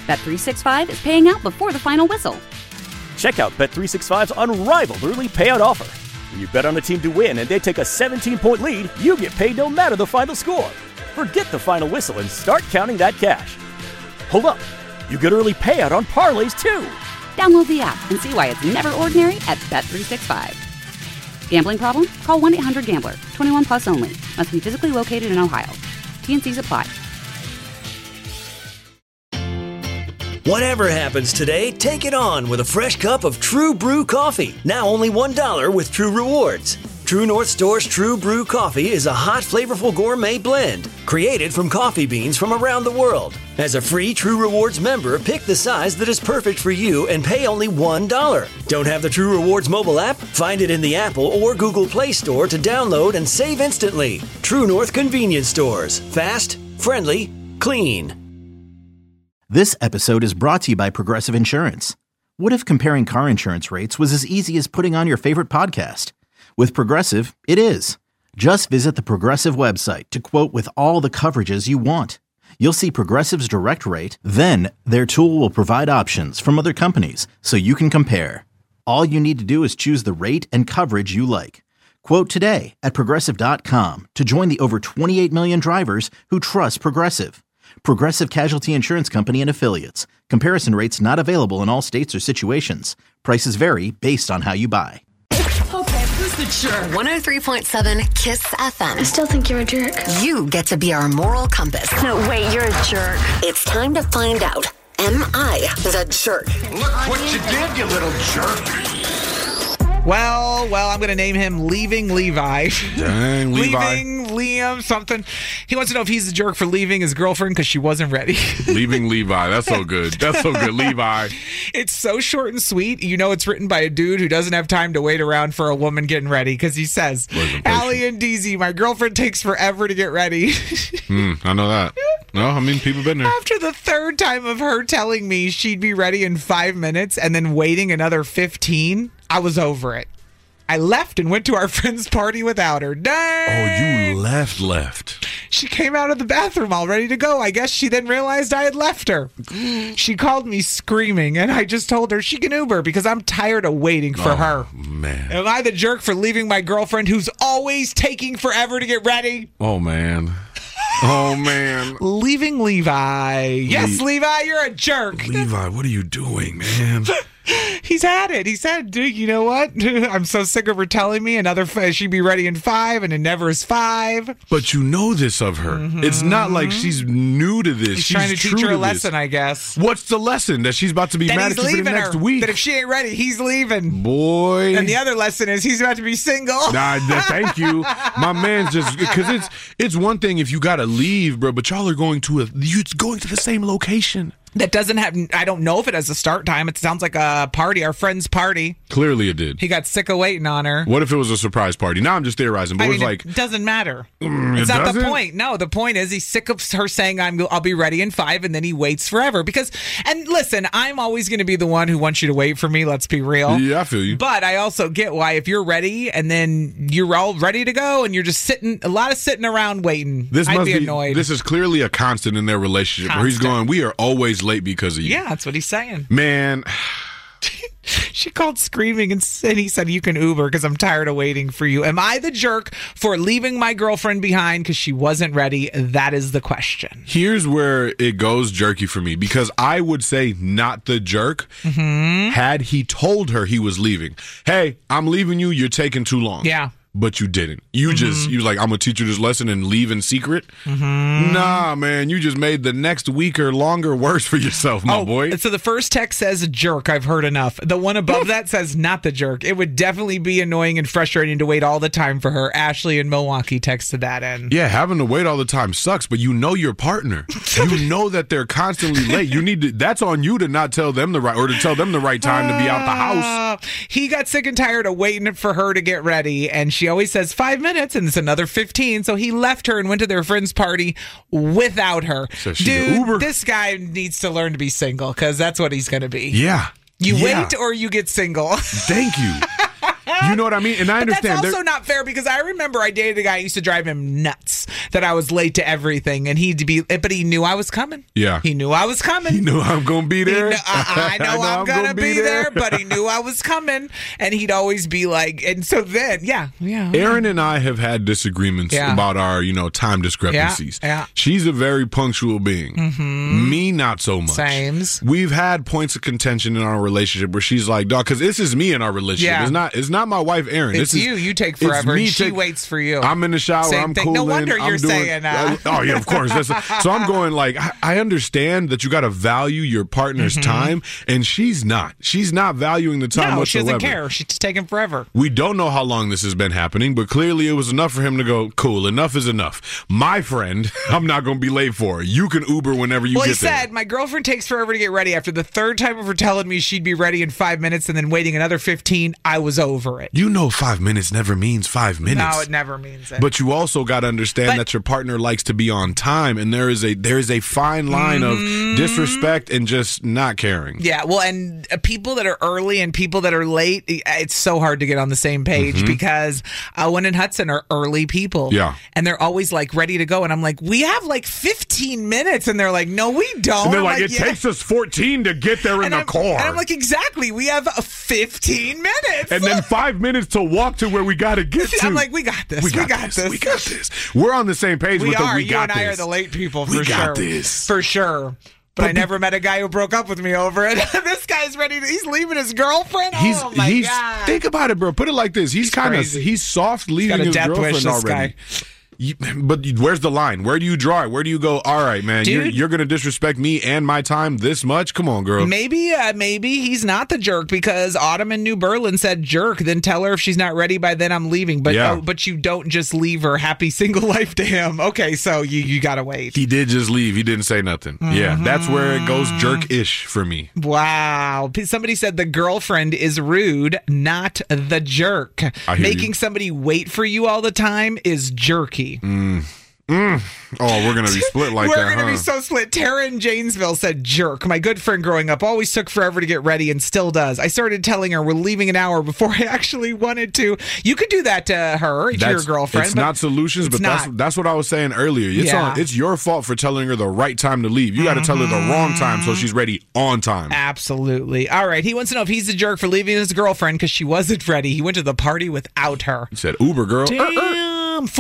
Bet365 is paying out before the final whistle. Check out Bet365's unrivaled early payout offer. When you bet on a team to win and they take a 17-point lead, you get paid no matter the final score. Forget the final whistle and start counting that cash. Hold up. You get early payout on parlays, too. Download the app and see why it's never ordinary at Bet365. Gambling problem? Call 1-800-GAMBLER. 21 plus only. Must be physically located in Ohio. T&Cs apply. Whatever happens today, take it on with a fresh cup of True Brew coffee. Now only $1 with True Rewards. True North Store's True Brew coffee is a hot, flavorful gourmet blend created from coffee beans from around the world. As a free True Rewards member, pick the size that is perfect for you and pay only $1. Don't have the True Rewards mobile app? Find it in the Apple or Google Play Store to download and save instantly. True North Convenience Stores. Fast, friendly, clean. This episode is brought to you by Progressive Insurance. What if comparing car insurance rates was as easy as putting on your favorite podcast? With Progressive, it is. Just visit the Progressive website to quote with all the coverages you want. You'll see Progressive's direct rate, then their tool will provide options from other companies so you can compare. All you need to do is choose the rate and coverage you like. Quote today at Progressive.com to join the over 28 million drivers who trust Progressive. Progressive Casualty Insurance Company and Affiliates. Comparison rates not available in all states or situations. Prices vary based on how you buy. Okay, who's the jerk? 103.7 KISS FM. I still think you're a jerk. You get to be our moral compass. No, wait, you're a jerk. It's time to find out. Am I the jerk? Look what you did, you little jerk. Well, I'm going to name him Leaving Levi. Dang, Levi. Leaving Liam something. He wants to know if he's the jerk for leaving his girlfriend because she wasn't ready. Leaving Levi. That's so good. That's so good. Levi. It's so short and sweet. You know it's written by a dude who doesn't have time to wait around for a woman getting ready because he says, Allie and DZ, my girlfriend takes forever to get ready. I know that. No, I mean, people been there. After the third time of her telling me she'd be ready in 5 minutes and then waiting another 15, I was over it. I left and went to our friend's party without her. Dang! Oh, you left. She came out of the bathroom all ready to go. I guess she then realized I had left her. She called me screaming, and I just told her she can Uber because I'm tired of waiting for her. Man. Am I the jerk for leaving my girlfriend who's always taking forever to get ready? Oh, man. Leaving Levi. Yes, Levi, you're a jerk. Levi, what are you doing, man? He's had it. He said, dude, you know what? I'm so sick of her telling me she'd be ready in 5 and it never is 5. But you know this of her. Mm-hmm. It's not like she's new to this. She's trying to teach her a lesson, I guess. What's the lesson? That she's about to be mad at you for the next week. That if she ain't ready, he's leaving. Boy. And the other lesson is he's about to be single. Nah, thank you. My man's just, because it's one thing if you got to leave, bro, but y'all are going to the same location. That doesn't have, I don't know if it has a start time. It sounds like a party, our friend's party. Clearly it did. He got sick of waiting on her. What if it was a surprise party? Now I'm just theorizing, but it doesn't matter. It's not the point. No, the point is he's sick of her saying I'll be ready in 5 and then he waits forever. And listen, I'm always going to be the one who wants you to wait for me. Let's be real. Yeah, I feel you. But I also get why if you're ready and then you're all ready to go and you're just sitting around waiting, I'd be annoyed. This is clearly a constant in their relationship where he's going, we are always late because of you. Yeah, that's what he's saying. Man. She called screaming and he said, you can Uber because I'm tired of waiting for you. Am I the jerk for leaving my girlfriend behind because she wasn't ready? That is the question. Here's where it goes jerky for me because I would say not the jerk had he told her he was leaving. Hey, I'm leaving you. You're taking too long. Yeah. But you didn't. You was like, I'm going to teach you this lesson and leave in secret. Nah, man, you just made the next week or longer worse for yourself, my boy. So the first text says jerk. I've heard enough. The one above that says not the jerk. It would definitely be annoying and frustrating to wait all the time for her. Ashley in Milwaukee texted that end. Yeah, having to wait all the time sucks, but you know your partner. You know that they're constantly late. That's on you to not tell them the right time to be out the house. He got sick and tired of waiting for her to get ready, and she always says 5 minutes, and it's another 15. So he left her and went to their friend's party without her. So dude, Uber. This guy needs to learn to be single because that's what he's going to be. Yeah. You wait or you get single. Thank you. You know what I mean? And I understand. That's also not fair because I remember I dated a guy who used to drive him nuts that I was late to everything, and but he knew I was coming. Yeah. He knew I was coming. He knew I'm going to be there. I know I'm going to be there, but he knew I was coming, and he'd always be like, and so then, yeah. Aaron and I have had disagreements about our, time discrepancies. Yeah. She's a very punctual being. Mm-hmm. Me, not so much. Sames. We've had points of contention in our relationship where she's like, dog, because this is me in our relationship. Yeah. It's not my wife, Aaron. It's you. You take forever, and she waits for you. I'm in the shower. Same I'm thing. cooling. No wonder you're saying Oh, yeah, of course. So I'm going like, I understand that you got to value your partner's time, and she's not. She's not valuing the time whatsoever. She doesn't care. She's taking forever. We don't know how long this has been happening, but clearly it was enough for him to go, cool, enough is enough. My friend, I'm not going to be late for her. You can Uber whenever you get there. Well, he said, my girlfriend takes forever to get ready. After the third time of her telling me she'd be ready in 5 minutes and then waiting another 15, I was over it. 5 minutes never means 5 minutes. No, it never means it. But you also got to understand that your partner likes to be on time, and there is a fine line of disrespect and just not caring. Yeah, well, and people that are early and people that are late, it's so hard to get on the same page because Owen and Hudson are early people. Yeah. And they're always like ready to go. And I'm like, we have like 15 minutes. And they're like, no, we don't. And they're like, it takes us 14 to get there in the car. And I'm like, exactly. We have 15 minutes. And then 5 minutes to walk to where we got to get to. I'm like, we got this. We got this. We're on the same page with the we you got and this. I are the late people for sure. We got this. For sure. But I never met a guy who broke up with me over it. This guy's ready he's leaving his girlfriend. Oh my God. Think about it, bro. Put it like this. He's soft leaving his girlfriend already. But where's the line? Where do you draw it? Where do you go, all right, man, you're going to disrespect me and my time this much? Come on, girl. Maybe he's not the jerk because Autumn in New Berlin said jerk. Then tell her if she's not ready by then I'm leaving. But but you don't just leave her happy single life to him. Okay, so you got to wait. He did just leave. He didn't say nothing. Yeah, that's where it goes jerk-ish for me. Wow. Somebody said the girlfriend is rude, not the jerk. Making somebody wait for you all the time is jerky. Oh, we're going to be split like that, We're going to be so split. Tara in Janesville said, jerk. My good friend growing up always took forever to get ready and still does. I started telling her we're leaving an hour before I actually wanted to. You could do that to her, to your girlfriend. It's not solutions, but that's what I was saying earlier. It's your fault for telling her the right time to leave. You got to tell her the wrong time so she's ready on time. Absolutely. All right. He wants to know if he's the jerk for leaving his girlfriend because she wasn't ready. He went to the party without her. He said, Uber, girl. Damn.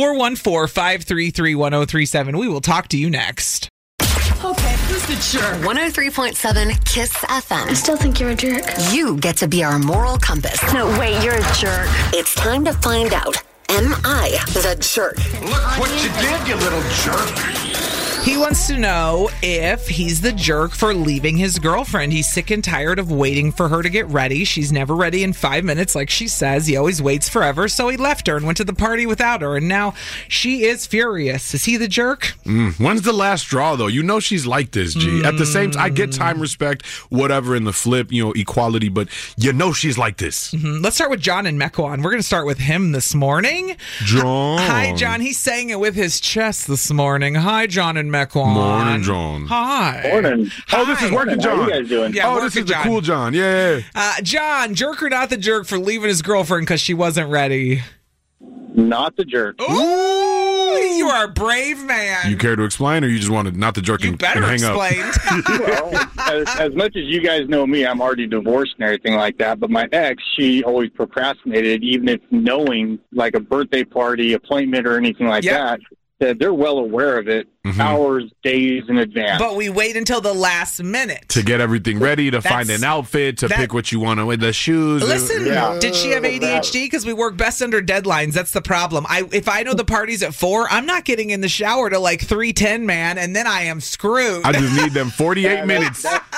414-533-1037. We will talk to you next. Okay, who's the jerk? 103.7 Kiss FM. I still think you're a jerk. You get to be our moral compass. No, wait, you're a jerk. It's time to find out. Am I the jerk? Look what you did, you little jerk. He wants to know if he's the jerk for leaving his girlfriend. He's sick and tired of waiting for her to get ready. She's never ready in 5 minutes, like she says. He always waits forever, so he left her and went to the party without her, and now she is furious. Is he the jerk? When's the last straw, though? You know she's like this, G. At the same time, I get time, respect, whatever in the flip, equality, but you know she's like this. Let's start with John in Mequon. We're going to start with him this morning. John. Hi, John. He's saying it with his chest this morning. Hi, John in Mequon. Morning, John. Hi. Morning. Oh, this is working, John. How are you guys doing? Yeah, this is the cool John. Yeah. John, jerk or not the jerk for leaving his girlfriend because she wasn't ready? Not the jerk. Ooh, you are a brave man. You care to explain, or you just want to not the jerk and hang explain. up? Well, as much as you guys know me, I'm already divorced and everything like that. But my ex, she always procrastinated, even if knowing like a birthday party, appointment, or anything like that. They're well aware of it hours, days in advance. But we wait until the last minute. To get everything ready, to find an outfit, to pick what you want to wear, the shoes. Listen, did she have ADHD? Because we work best under deadlines. That's the problem. If I know the party's at 4, I'm not getting in the shower till like 3:10, man, and then I am screwed. I just need them 48 minutes.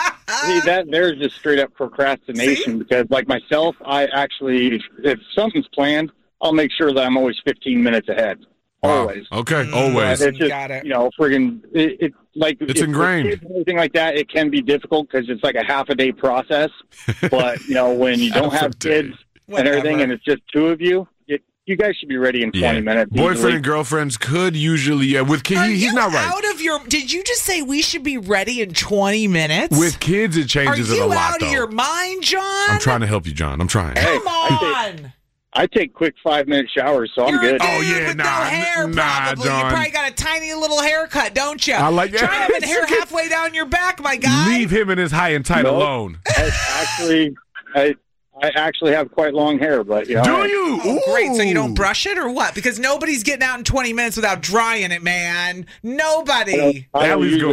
There's just straight up procrastination. Because like myself, I actually, if something's planned, I'll make sure that I'm always 15 minutes ahead. Always. Okay, always. It's just, Got it. Friggin', it's ingrained. Anything like that, it can be difficult because it's like a half a day process. But, when you don't have kids and everything and it's just two of you, you guys should be ready in 20 minutes. Boyfriend and girlfriends could usually, with kids, he's not right. Did you just say we should be ready in 20 minutes? With kids, it changes it a lot, Are you out of your mind, John? I'm trying to help you, John. I'm trying. Come on. I take quick 5-minute showers, so I'm good. Oh yeah, nah, no hair, nah, probably. John. You probably got a tiny little haircut, don't you? I like that. Try having hair halfway down your back, my guy. Leave him and his high and tight alone. I actually have quite long hair, but yeah. Do you? Oh, great. So you don't brush it or what? Because nobody's getting out in 20 minutes without drying it, man. Nobody. I don't use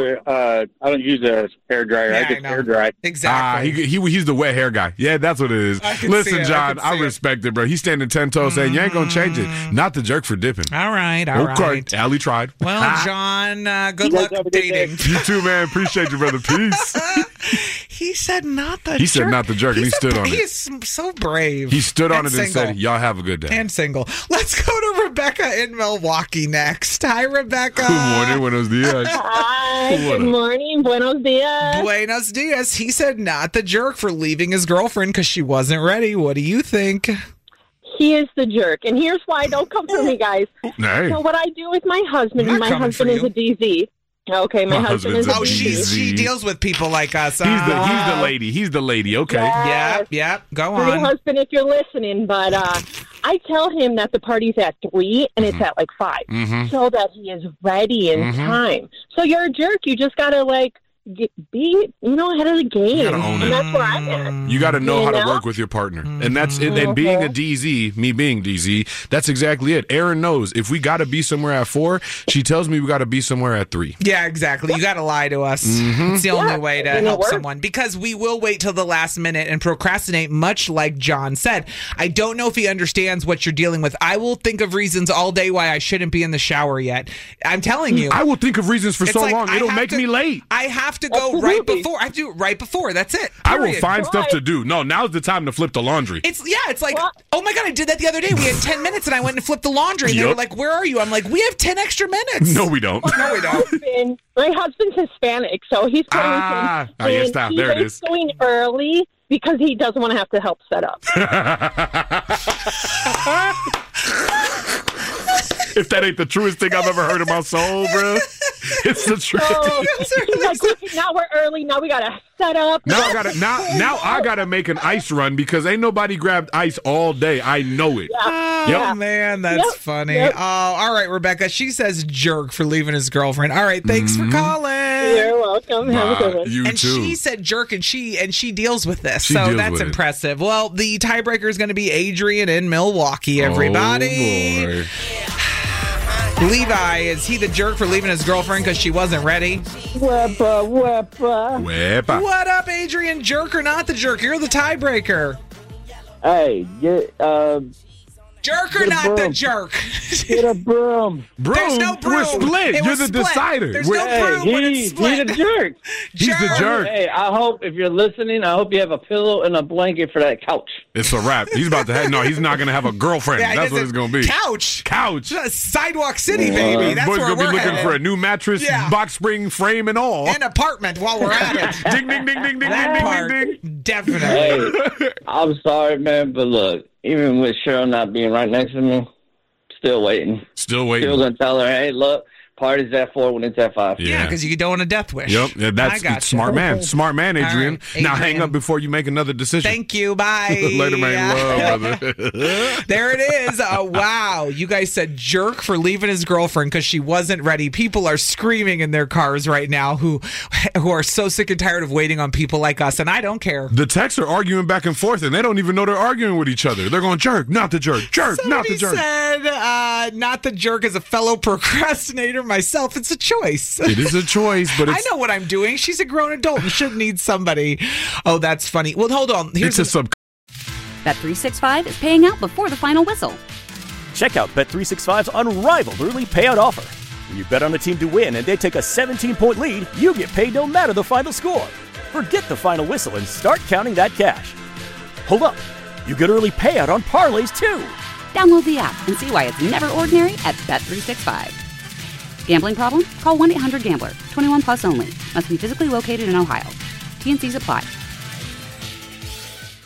a hair dryer. Yeah, I just hair dry. Exactly. He's the wet hair guy. Yeah, that's what it is. Listen, John, I respect it, bro. He's standing 10 toes saying, you ain't going to change it. Not the jerk for dipping. All right. Allie tried. Well, John, good luck dating. You too, man. Appreciate you, brother. Peace. He said not the jerk. He said not the jerk, and he stood on it. He's so brave. He stood on it and said, y'all have a good day. And single. Let's go to Rebecca in Milwaukee next. Hi, Rebecca. Good morning. Buenos dias. Hi. Good morning. Buenos dias. Buenos dias. He said not the jerk for leaving his girlfriend because she wasn't ready. What do you think? He is the jerk. And here's why. Don't come for me, guys. Hey. So what I do with my husband, my husband is a DZ. Okay, my husband is a DZ. She deals with people like us. He's the lady. He's the lady. Okay. Yes. Yep. Go My on. husband, if you're listening, but I tell him that the party's at 3 and it's at like 5, so that he is ready in time. So you're a jerk. You just gotta be ahead of the game. You gotta own it. And that's where I'm at. You got to know how to work with your partner. And that's it. And being a DZ, me being DZ, that's exactly it. Erin knows if we got to be somewhere at 4, she tells me we got to be somewhere at 3. Yeah, exactly. You got to lie to us. It's the only way to help someone, because we will wait till the last minute and procrastinate, much like John said. I don't know if he understands what you're dealing with. I will think of reasons all day why I shouldn't be in the shower yet. I'm telling you. I will think of reasons for so long. It'll make me late. I have to go right before. I have to do it right before. That's it. I will find stuff to do. No, now's the time to flip the laundry. It's like, oh my God, I did that the other day. We had 10 minutes and I went and flipped the laundry. And they were like, where are you? I'm like, we have 10 extra minutes. No, we don't. No, we don't. My husband's Hispanic, so he's going there it is. Going early because he doesn't want to have to help set up. If that ain't the truest thing I've ever heard in my soul, bro, it's the truth. He's like, now we're early. Now we gotta set up. Now I gotta make an ice run because ain't nobody grabbed ice all day. I know it. Oh man, that's funny. Oh, all right, Rebecca. She says jerk for leaving his girlfriend. All right, thanks for calling. You're welcome. Have a good one. You and too. She said jerk, and she deals with this, She so deals that's with it. impressive. Well, the tiebreaker is going to be Adrian in Milwaukee. Everybody. Oh, boy. Levi, is he the jerk for leaving his girlfriend because she wasn't ready? Wepa. What up, Adrian? Jerk or not the jerk? You're the tiebreaker. Hey, Jerk or not the jerk? Get a broom. There's no broom. We're split. You're the decider. There's no broom when it's split. He's a jerk. He's the jerk. Hey, I hope if you're listening, I hope you have a pillow and a blanket for that couch. It's a wrap. He's about to have. No, he's not going to have a girlfriend. Yeah, That's what it's going to be. Couch. Sidewalk City, baby. That's boy's where gonna be we're looking headed. for a new mattress, box spring, frame, and all. An apartment while we're at it. Ding, ding, ding, ding, ding, That ding, ding, ding. Definitely. Hey, I'm sorry, man, but look, even with Cheryl not being right next to me, still waiting. Still waiting. Still gonna tell her, hey, look, party's at 4 when it's at 5. Yeah, because you don't want a death wish. Yep, yeah, that's smart man. Smart man, Adrian. All right, Adrian. Now hang up before you make another decision. Thank you. Bye. Later, man. Love, brother. There it is. Wow. You guys said jerk for leaving his girlfriend because she wasn't ready. People are screaming in their cars right now who are so sick and tired of waiting on people like us, and I don't care. The texts are arguing back and forth, and they don't even know they're arguing with each other. They're going, jerk, not the jerk, jerk, not the jerk. Somebody said, not the jerk as a fellow procrastinator myself. It's a choice. It is a choice, but I know what I'm doing. She's a grown adult and shouldn't need somebody. Oh, that's funny. Well, hold on. It's a sub. Bet365 is paying out before the final whistle. Check out Bet365's unrivaled early payout offer. When you bet on a team to win and they take a 17-point lead, you get paid no matter the final score. Forget the final whistle and start counting that cash. Hold up. You get early payout on parlays, too. Download the app and see why it's never ordinary at Bet365. Gambling problem? Call 1-800-GAMBLER. 21 plus only. Must be physically located in Ohio. T&Cs apply.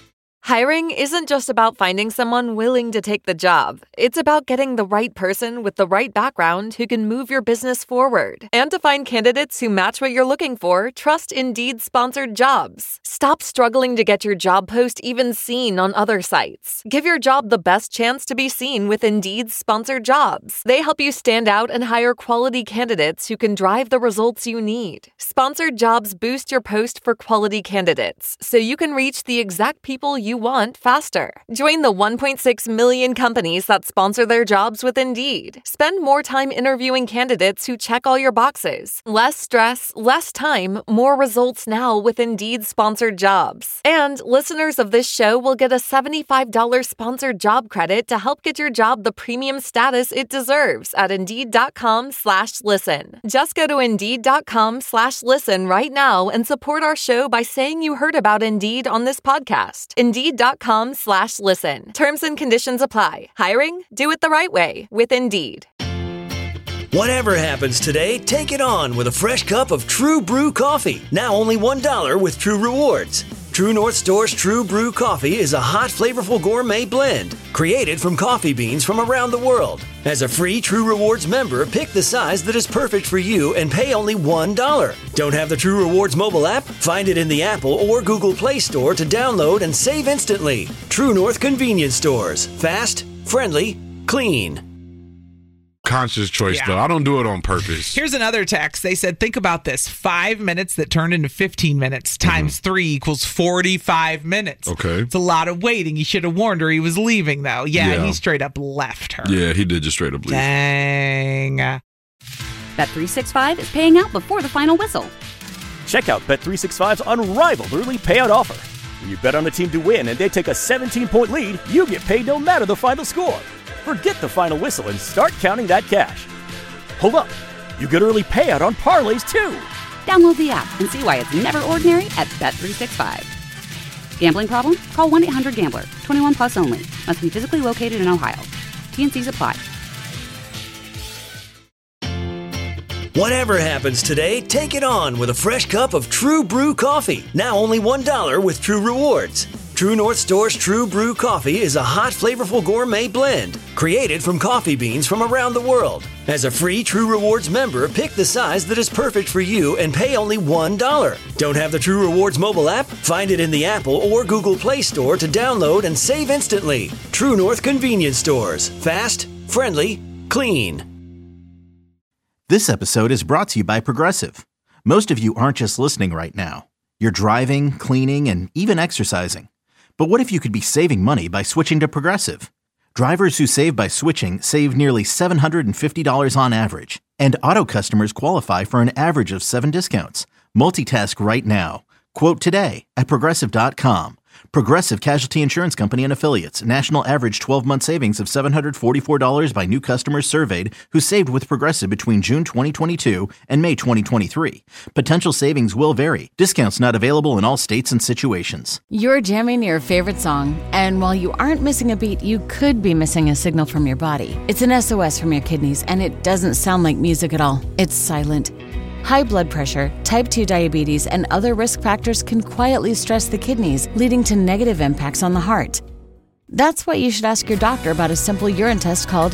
Hiring isn't just about finding someone willing to take the job. It's about getting the right person with the right background who can move your business forward. And to find candidates who match what you're looking for, trust Indeed sponsored jobs. Stop struggling to get your job post even seen on other sites. Give your job the best chance to be seen with Indeed sponsored jobs. They help you stand out and hire quality candidates who can drive the results you need. Sponsored jobs boost your post for quality candidates, so you can reach the exact people you want faster. Join the 1.6 million companies that sponsor their jobs with Indeed. Spend more time interviewing candidates who check all your boxes. Less stress, less time, more results now with Indeed sponsored jobs. And listeners of this show will get a $75 sponsored job credit to help get your job the premium status it deserves at Indeed.com/listen. Just go to Indeed.com/listen right now and support our show by saying you heard about Indeed on this podcast. Indeed.com/listen. Terms and conditions apply. Hiring? Do it the right way with Indeed. Whatever happens today, take it on with a fresh cup of True Brew coffee. Now only $1 with True Rewards. True North Store's True Brew coffee is a hot, flavorful gourmet blend created from coffee beans from around the world. As a free True Rewards member, pick the size that is perfect for you and pay only $1. Don't have the True Rewards mobile app? Find it in the Apple or Google Play Store to download and save instantly. True North Convenience Stores. Fast, friendly, clean. Conscious choice, though. I don't do it on purpose. Here's another text. They said, think about this. 5 minutes that turned into 15 minutes times 3 equals 45 minutes. Okay. It's a lot of waiting. He should have warned her he was leaving, though. Yeah, he straight up left her. Yeah, he did just straight up leave. Dang. Bet365 is paying out before the final whistle. Check out Bet365's unrivaled early payout offer. When you bet on a team to win and they take a 17-point lead, you get paid no matter the final score. Forget the final whistle and start counting that cash. Hold up. You get early payout on parlays, too. Download the app and see why it's never ordinary at Bet365. Gambling problem? Call 1-800-GAMBLER. 21 plus only. Must be physically located in Ohio. T&Cs apply. Whatever happens today, take it on with a fresh cup of True Brew coffee. Now only $1 with True Rewards. True North Store's True Brew coffee is a hot, flavorful gourmet blend created from coffee beans from around the world. As a free True Rewards member, pick the size that is perfect for you and pay only $1. Don't have the True Rewards mobile app? Find it in the Apple or Google Play Store to download and save instantly. True North Convenience Stores. Fast, friendly, clean. This episode is brought to you by Progressive. Most of you aren't just listening right now. You're driving, cleaning, and even exercising. But what if you could be saving money by switching to Progressive? Drivers who save by switching save nearly $750 on average. And auto customers qualify for an average of 7 discounts. Multitask right now. Quote today at Progressive.com. Progressive Casualty Insurance Company and Affiliates. National average 12-month savings of $744 by new customers surveyed who saved with Progressive between June 2022 and May 2023. Potential savings will vary. Discounts not available in all states and situations. You're jamming your favorite song, and while you aren't missing a beat, you could be missing a signal from your body. It's an SOS from your kidneys, and it doesn't sound like music at all. It's silent. High blood pressure, type 2 diabetes, and other risk factors can quietly stress the kidneys, leading to negative impacts on the heart. That's why you should ask your doctor about a simple urine test called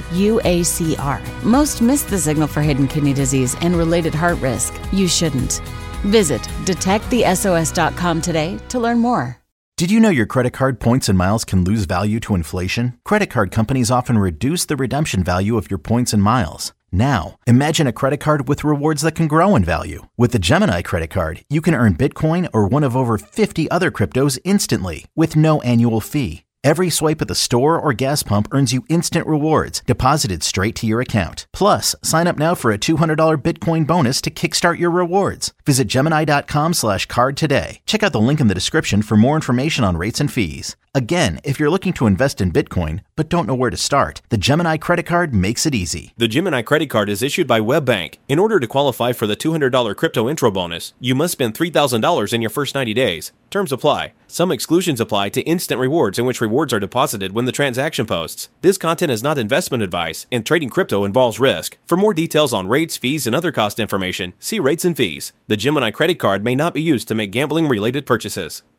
UACR. Most miss the signal for hidden kidney disease and related heart risk. You shouldn't. Visit detectthesos.com today to learn more. Did you know your credit card points and miles can lose value to inflation? Credit card companies often reduce the redemption value of your points and miles. Now, imagine a credit card with rewards that can grow in value. With the Gemini credit card, you can earn Bitcoin or one of over 50 other cryptos instantly with no annual fee. Every swipe at the store or gas pump earns you instant rewards deposited straight to your account. Plus, sign up now for a $200 Bitcoin bonus to kickstart your rewards. Visit Gemini.com/card today. Check out the link in the description for more information on rates and fees. Again, if you're looking to invest in Bitcoin but don't know where to start, the Gemini credit card makes it easy. The Gemini credit card is issued by WebBank. In order to qualify for the $200 crypto intro bonus, you must spend $3,000 in your first 90 days. Terms apply. Some exclusions apply to instant rewards in which rewards are deposited when the transaction posts. This content is not investment advice, and trading crypto involves risk. For more details on rates, fees, and other cost information, see rates and fees. The Gemini credit card may not be used to make gambling-related purchases.